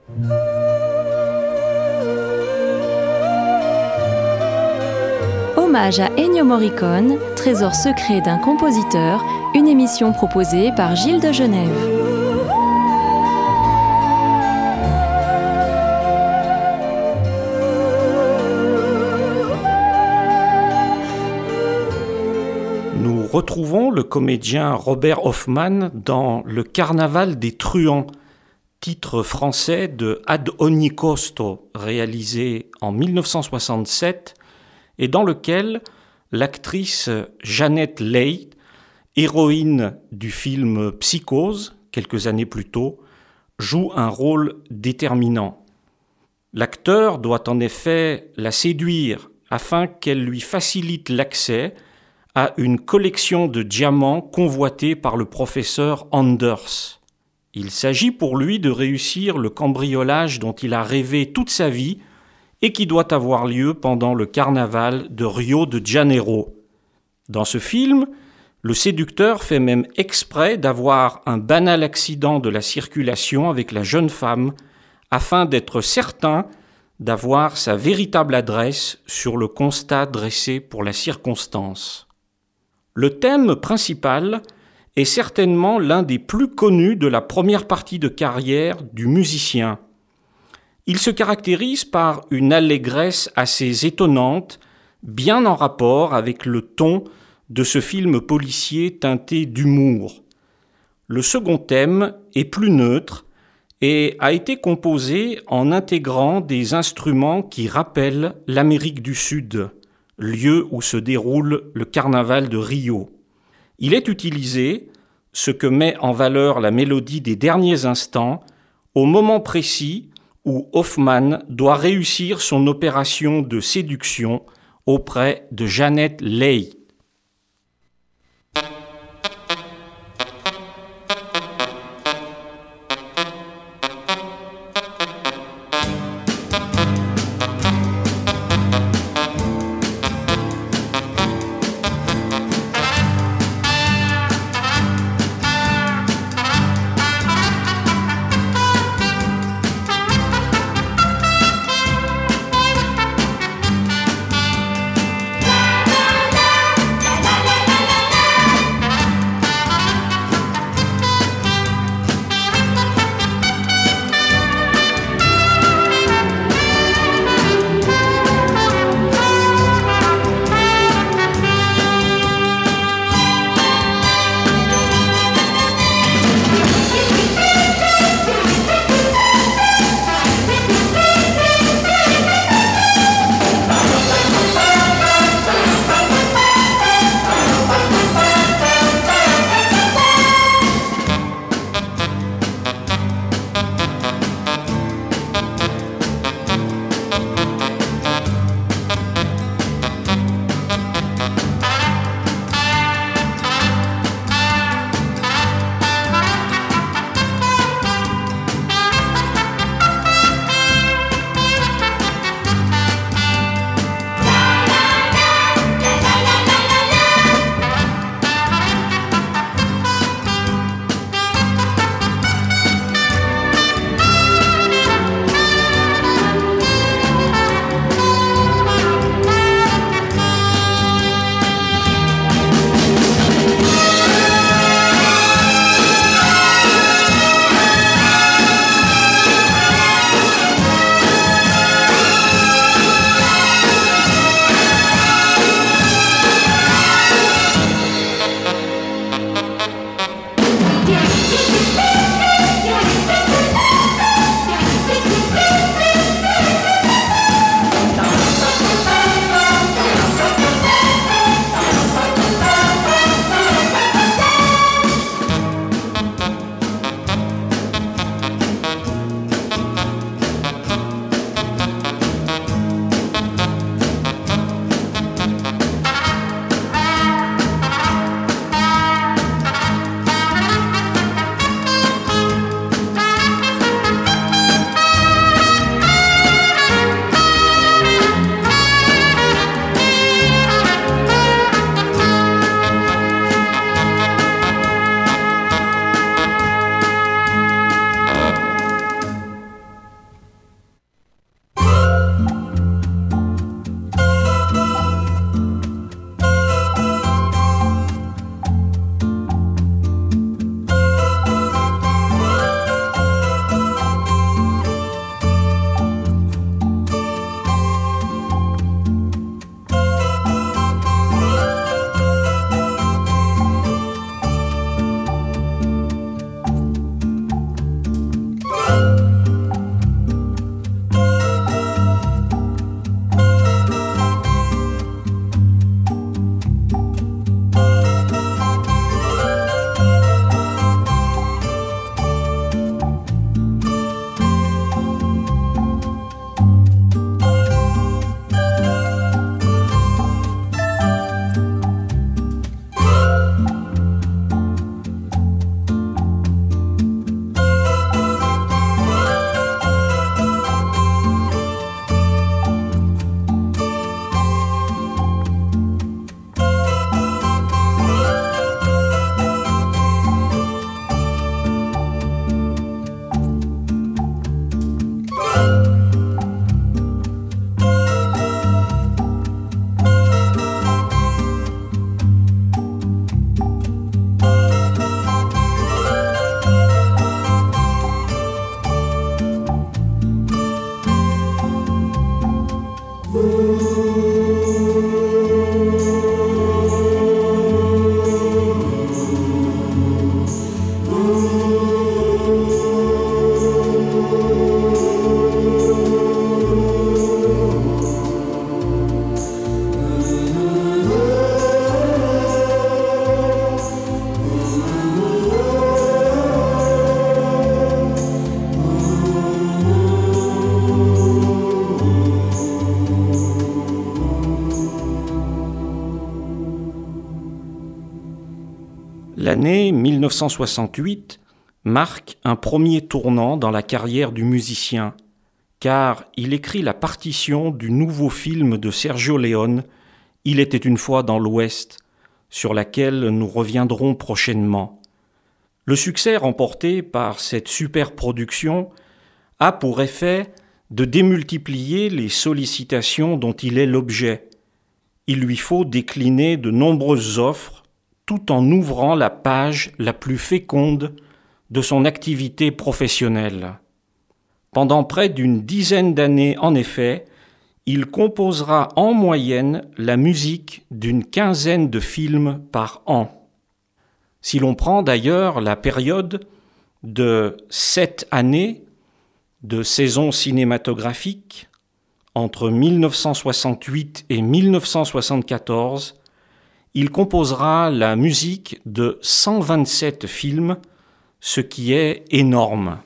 Hommage à Ennio Morricone, trésor secret d'un compositeur, une émission proposée par Gilles de Genève. Nous retrouvons le comédien Robert Hoffmann dans Le Carnaval des truands, titre français de Ad ogni costo, réalisé en 1967, et dans lequel l'actrice Janet Leigh, héroïne du film Psychose, quelques années plus tôt, joue un rôle déterminant. L'acteur doit en effet la séduire afin qu'elle lui facilite l'accès à une collection de diamants convoitée par le professeur Anders. Il s'agit pour lui de réussir le cambriolage dont il a rêvé toute sa vie et qui doit avoir lieu pendant le carnaval de Rio de Janeiro. Dans ce film, le séducteur fait même exprès d'avoir un banal accident de la circulation avec la jeune femme afin d'être certain d'avoir sa véritable adresse sur le constat dressé pour la circonstance. Le thème principal est certainement l'un des plus connus de la première partie de carrière du musicien. Il se caractérise par une allégresse assez étonnante, bien en rapport avec le ton de ce film policier teinté d'humour. Le second thème est plus neutre et a été composé en intégrant des instruments qui rappellent l'Amérique du Sud, lieu où se déroule le carnaval de Rio. Il est utilisé, ce que met en valeur la mélodie des derniers instants, au moment précis où Hoffmann doit réussir son opération de séduction auprès de Janet Leigh. L'année 1968 marque un premier tournant dans la carrière du musicien, car il écrit la partition du nouveau film de Sergio Leone, Il était une fois dans l'Ouest, sur laquelle nous reviendrons prochainement. Le succès remporté par cette superproduction a pour effet de démultiplier les sollicitations dont il est l'objet. Il lui faut décliner de nombreuses offres tout en ouvrant la page la plus féconde de son activité professionnelle. Pendant près d'une dizaine d'années, en effet, il composera en moyenne la musique d'une quinzaine de films par an. Si l'on prend d'ailleurs la période de 7 années de saison cinématographique entre 1968 et 1974, il composera la musique de 127 films, ce qui est énorme.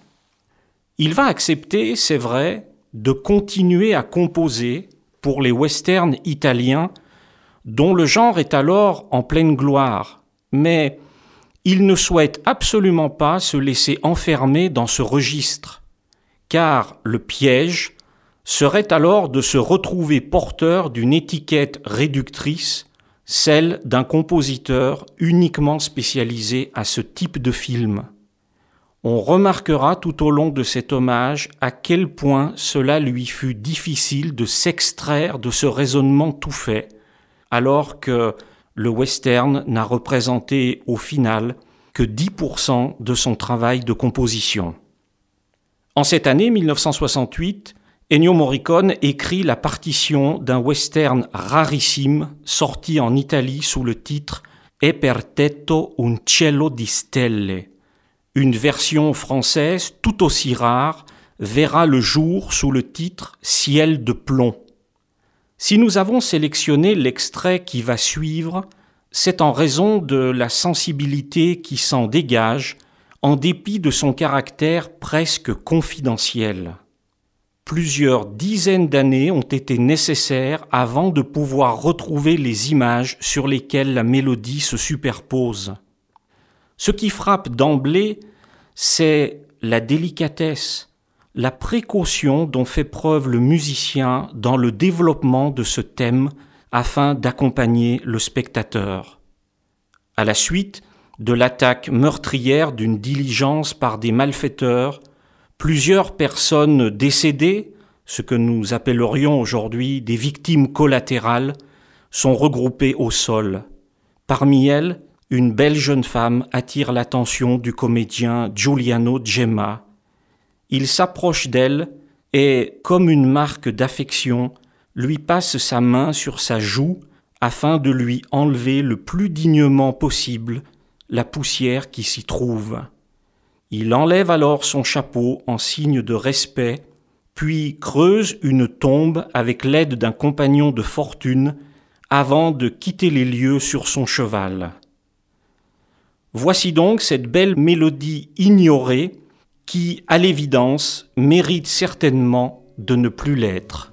Il va accepter, c'est vrai, de continuer à composer pour les westerns italiens, dont le genre est alors en pleine gloire, mais il ne souhaite absolument pas se laisser enfermer dans ce registre, car le piège serait alors de se retrouver porteur d'une étiquette réductrice, celle d'un compositeur uniquement spécialisé à ce type de film. On remarquera tout au long de cet hommage à quel point cela lui fut difficile de s'extraire de ce raisonnement tout fait, alors que le western n'a représenté au final que 10% de son travail de composition. En cette année 1968, Ennio Morricone écrit la partition d'un western rarissime sorti en Italie sous le titre E per tetto un cielo di stelle. Une version française tout aussi rare verra le jour sous le titre Ciel de plomb. Si nous avons sélectionné l'extrait qui va suivre, c'est en raison de la sensibilité qui s'en dégage, en dépit de son caractère presque confidentiel. Plusieurs dizaines d'années ont été nécessaires avant de pouvoir retrouver les images sur lesquelles la mélodie se superpose. Ce qui frappe d'emblée, c'est la délicatesse, la précaution dont fait preuve le musicien dans le développement de ce thème afin d'accompagner le spectateur. À la suite de l'attaque meurtrière d'une diligence par des malfaiteurs, plusieurs personnes décédées, ce que nous appellerions aujourd'hui des victimes collatérales, sont regroupées au sol. Parmi elles, une belle jeune femme attire l'attention du comédien Giuliano Gemma. Il s'approche d'elle et, comme une marque d'affection, lui passe sa main sur sa joue afin de lui enlever le plus dignement possible la poussière qui s'y trouve. Il enlève alors son chapeau en signe de respect, puis creuse une tombe avec l'aide d'un compagnon de fortune avant de quitter les lieux sur son cheval. Voici donc cette belle mélodie ignorée qui, à l'évidence, mérite certainement de ne plus l'être.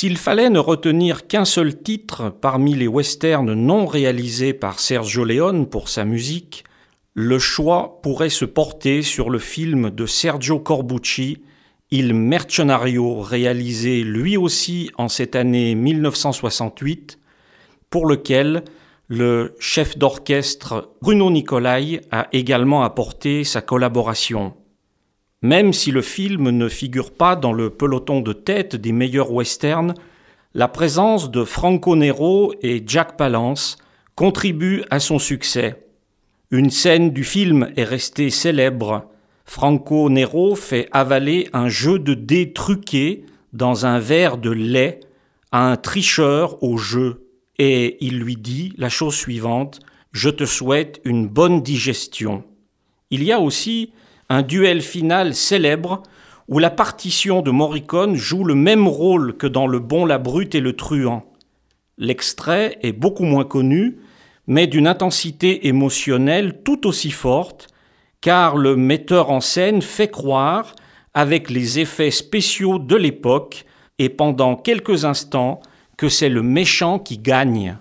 S'il fallait ne retenir qu'un seul titre parmi les westerns non réalisés par Sergio Leone pour sa musique, le choix pourrait se porter sur le film de Sergio Corbucci, Il Mercenario, réalisé lui aussi en cette année 1968, pour lequel le chef d'orchestre Bruno Nicolai a également apporté sa collaboration. Même si le film ne figure pas dans le peloton de tête des meilleurs westerns, la présence de Franco Nero et Jack Palance contribue à son succès. Une scène du film est restée célèbre. Franco Nero fait avaler un jeu de dés truqué dans un verre de lait à un tricheur au jeu et il lui dit la chose suivante: « Je te souhaite une bonne digestion ». Il y a aussi un duel final célèbre où la partition de Morricone joue le même rôle que dans Le Bon, la Brute et le Truand. L'extrait est beaucoup moins connu, mais d'une intensité émotionnelle tout aussi forte, car le metteur en scène fait croire, avec les effets spéciaux de l'époque, et pendant quelques instants, que c'est le méchant qui gagne.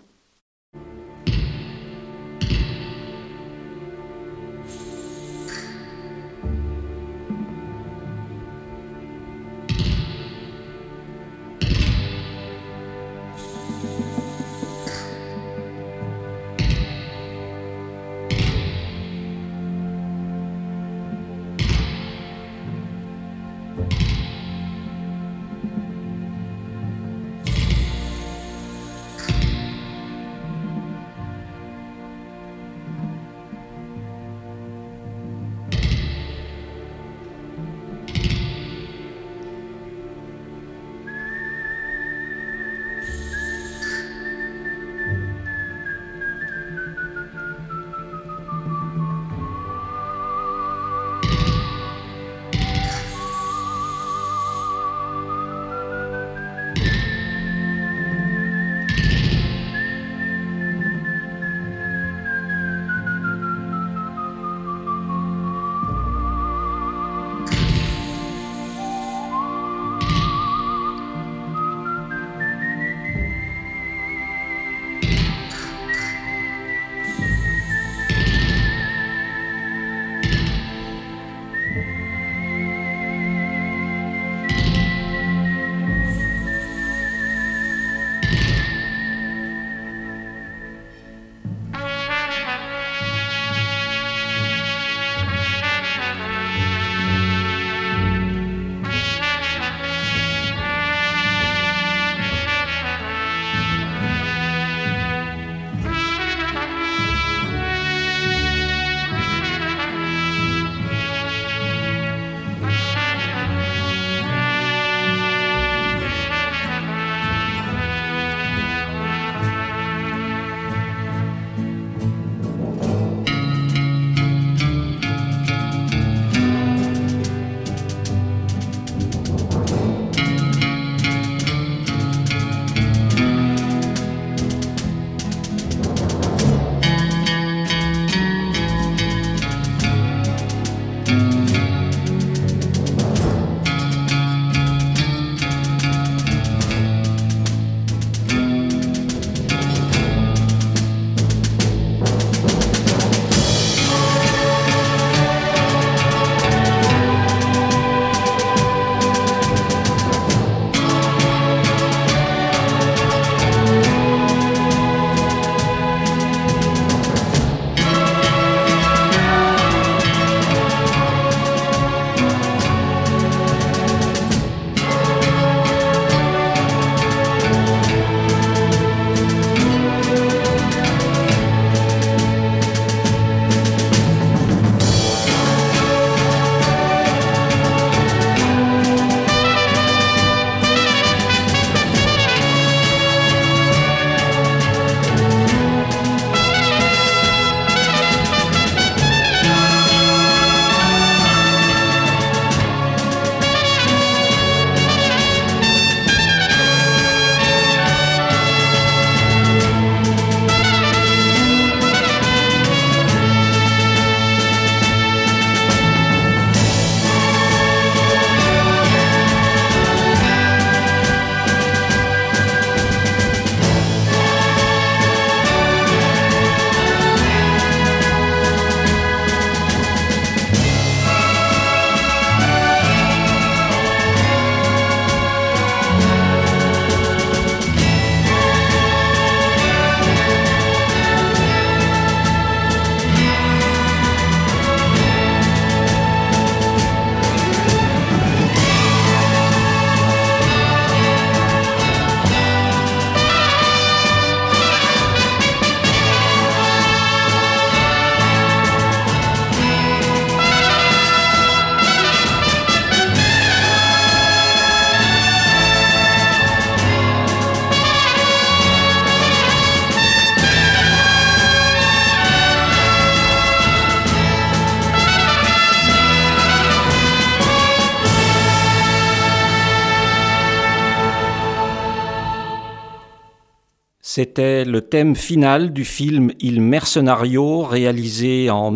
C'était le thème final du film Il Mercenario, réalisé en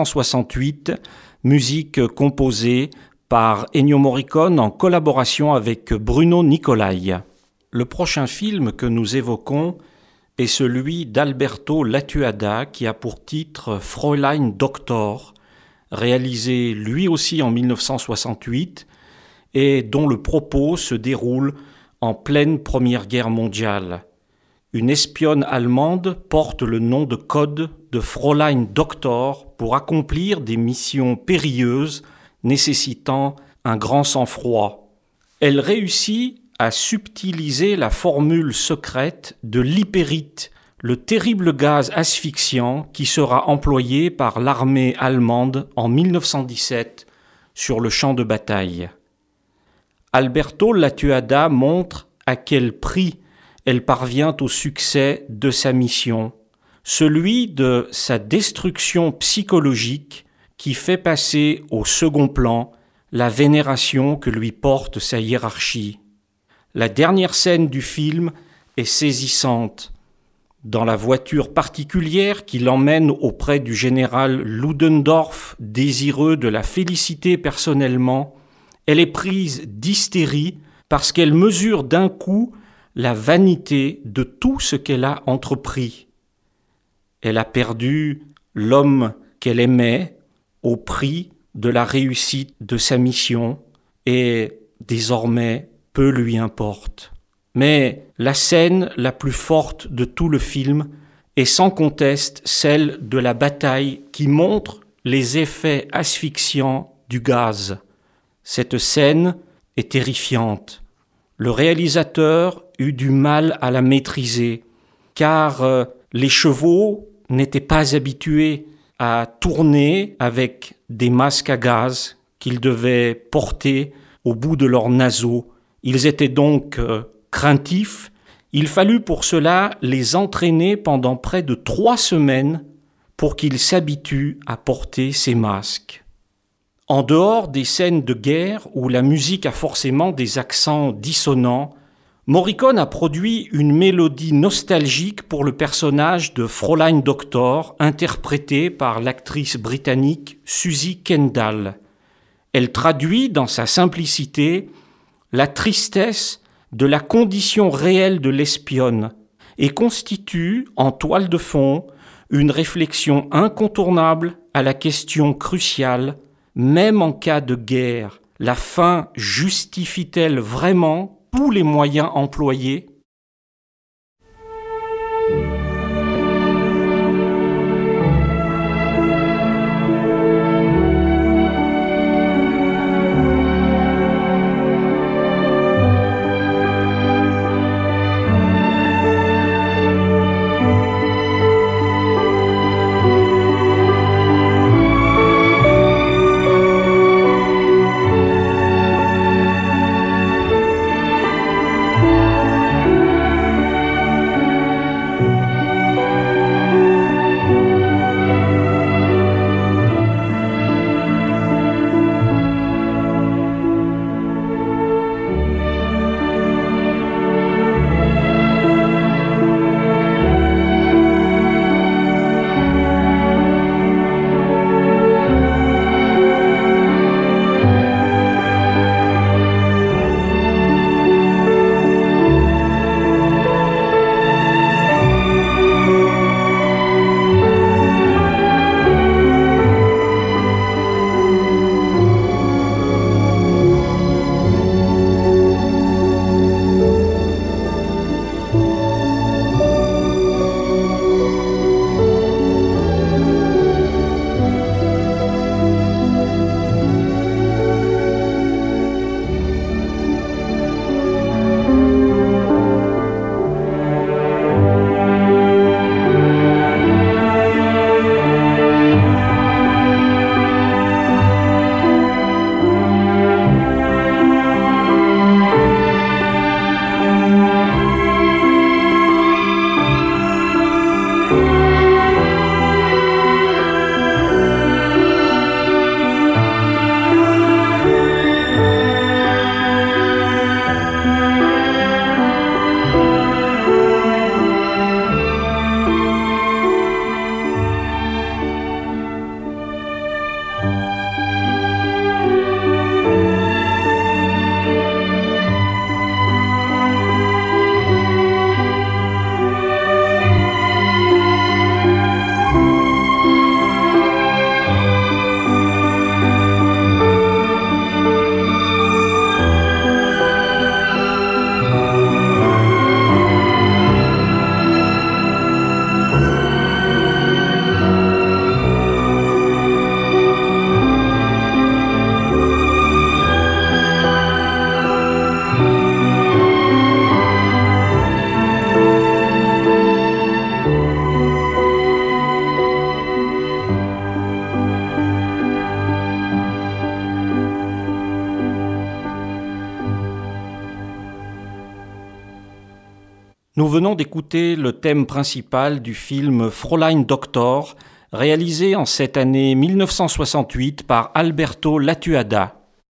1968, musique composée par Ennio Morricone en collaboration avec Bruno Nicolai. Le prochain film que nous évoquons est celui d'Alberto Latuada qui a pour titre Fräulein Doktor, réalisé lui aussi en 1968 et dont le propos se déroule en pleine Première Guerre mondiale. Une espionne allemande porte le nom de code de Fräulein Doktor pour accomplir des missions périlleuses nécessitant un grand sang-froid. Elle réussit à subtiliser la formule secrète de l'hypérite, le terrible gaz asphyxiant qui sera employé par l'armée allemande en 1917 sur le champ de bataille. Alberto Latuada montre à quel prix elle parvient au succès de sa mission, celui de sa destruction psychologique qui fait passer au second plan la vénération que lui porte sa hiérarchie. La dernière scène du film est saisissante. Dans la voiture particulière qui l'emmène auprès du général Ludendorff, désireux de la féliciter personnellement, elle est prise d'hystérie parce qu'elle mesure d'un coup la vanité de tout ce qu'elle a entrepris. Elle a perdu l'homme qu'elle aimait au prix de la réussite de sa mission et désormais peu lui importe. Mais la scène la plus forte de tout le film est sans conteste celle de la bataille qui montre les effets asphyxiants du gaz. Cette scène est terrifiante. Le réalisateur eut du mal à la maîtriser, car les chevaux n'étaient pas habitués à tourner avec des masques à gaz qu'ils devaient porter au bout de leurs naseaux. Ils étaient donc craintifs. Il fallut pour cela les entraîner pendant près de 3 semaines pour qu'ils s'habituent à porter ces masques. En dehors des scènes de guerre où la musique a forcément des accents dissonants, Morricone a produit une mélodie nostalgique pour le personnage de Fräulein Doktor, interprétée par l'actrice britannique Suzy Kendall. Elle traduit dans sa simplicité la tristesse de la condition réelle de l'espionne et constitue, en toile de fond, une réflexion incontournable à la question cruciale: même en cas de guerre, la fin justifie-t-elle vraiment tous les moyens employés ? Nous venons d'écouter le thème principal du film Fräulein Doktor, réalisé en cette année 1968 par Alberto Latuada.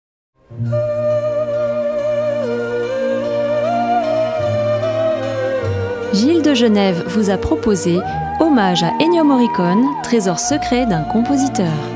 Gilles de Genève vous a proposé Hommage à Ennio Morricone, trésor secret d'un compositeur.